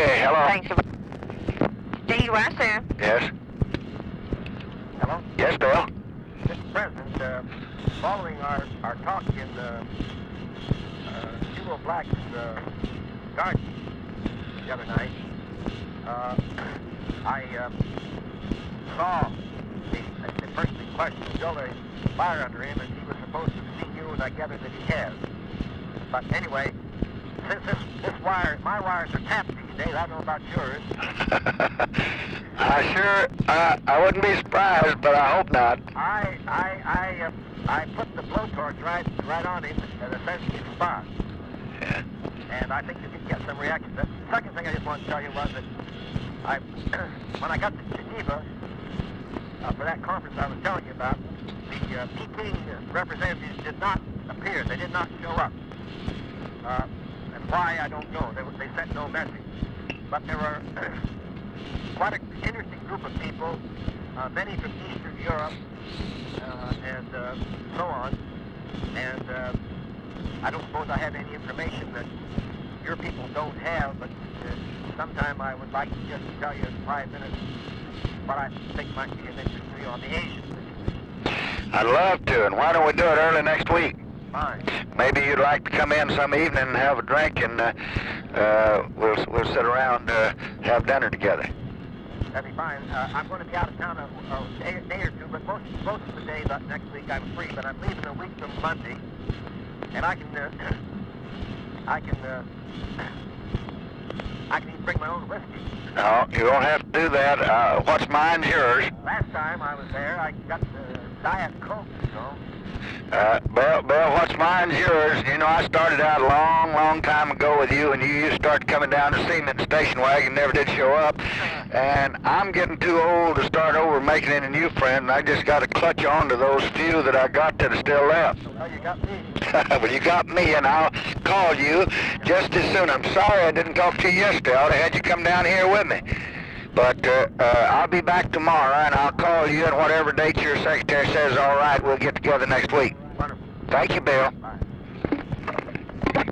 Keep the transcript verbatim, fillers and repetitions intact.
Okay, hello. Thanks. D U S there. Yes. Hello? Yes, Bill. Mister President, uh, following our, our talk in uh, uh, Hugo Black's uh, garden the other night, uh, I uh, saw the, the person in question build a fire under him, and he was supposed to have seen you, and I gathered that he has. But anyway, since this, this wire, my wires are tapped these days, I don't know about yours. I sure, uh, I wouldn't be surprised, but I hope not. I, I, I, uh, I put the blowtorch right, right on him at a sensitive spot. Yeah. And I think you can get some reaction. The second thing I just want to tell you was that I, when I got to Geneva, uh, for that conference I was telling you about, the uh, Peking representatives did not appear. They did not show up. Uh, and why, I don't know. They, they sent no message. But there were quite an interesting group of people, uh, many from Eastern Europe, uh, and uh, so on. And uh, I don't suppose I have any information that your people don't have, but uh, sometime I would like to just tell you in five minutes what I think might be of interest to you on the Asian situation. I'd love to, and why don't we do it early next week? Fine. Maybe you'd like to come in some evening and have a drink, and uh, uh, we'll we'll sit around, uh, have dinner together. That'd be fine. Uh, I'm going to be out of town a, a day, day or two, but most most of the days uh, next week I'm free. But I'm leaving a week from Monday, and I can uh, I can uh, I can even bring my own whiskey. No, you don't have to do that. Uh, what's mine's yours. Last time I was there, I got the Diet Coke, you know. Uh, Bill, Bill, what's mine's yours. You know, I started out a long, long time ago with you, and you used to start coming down to see me in the station wagon, never did show up. And I'm getting too old to start over making any new friends, and I just got to clutch on to those few that I got that are still left. Well, you got me. Well, you got me, and I'll call you just as soon. I'm sorry I didn't talk to you yesterday. I ought to had you come down here with me. But uh, uh, I'll be back tomorrow, and I'll call you, and whatever date your secretary says is all right, we'll get together next week. Wonderful. Thank you, Bill. Bye.